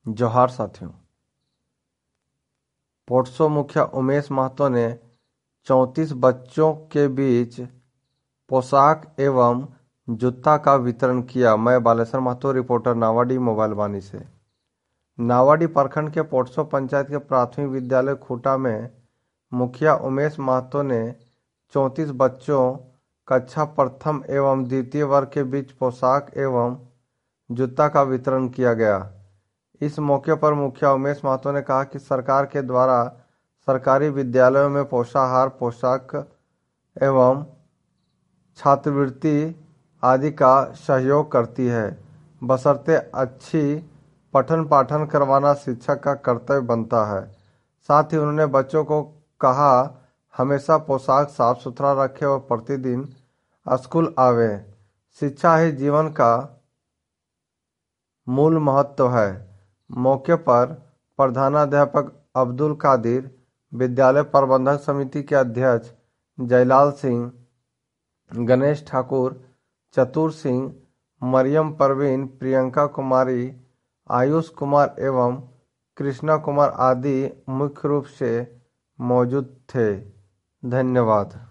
जोहार साथियों। पोट्सो मुखिया उमेश महतो ने 34 बच्चों के बीच पोशाक एवं जूता का वितरण किया। मैं बालेश्वर महतो, रिपोर्टर नावाडी मोबाइल वाणी से। नावाडी प्रखंड के पोट्सो पंचायत के प्राथमिक विद्यालय खूटा में मुखिया उमेश महतो ने 34 बच्चों कक्षा प्रथम एवं द्वितीय वर्ग के बीच पोशाक एवं जूता का वितरण किया गया। इस मौके पर मुखिया उमेश महतो ने कहा कि सरकार के द्वारा सरकारी विद्यालयों में पोषाहार, पोशाक एवं छात्रवृत्ति आदि का सहयोग करती है, बशर्ते अच्छी पठन पाठन करवाना शिक्षक का कर्तव्य बनता है। साथ ही उन्होंने बच्चों को कहा हमेशा पोशाक साफ सुथरा रखें और प्रतिदिन स्कूल आवे। शिक्षा ही जीवन का मूल महत्व है। मौके पर प्रधानाध्यापक अब्दुल कादिर, विद्यालय प्रबंधक समिति के अध्यक्ष जयलाल सिंह, गणेश ठाकुर, चतुर सिंह, मरियम परवीन, प्रियंका कुमारी, आयुष कुमार एवं कृष्णा कुमार आदि मुख्य रूप से मौजूद थे। धन्यवाद।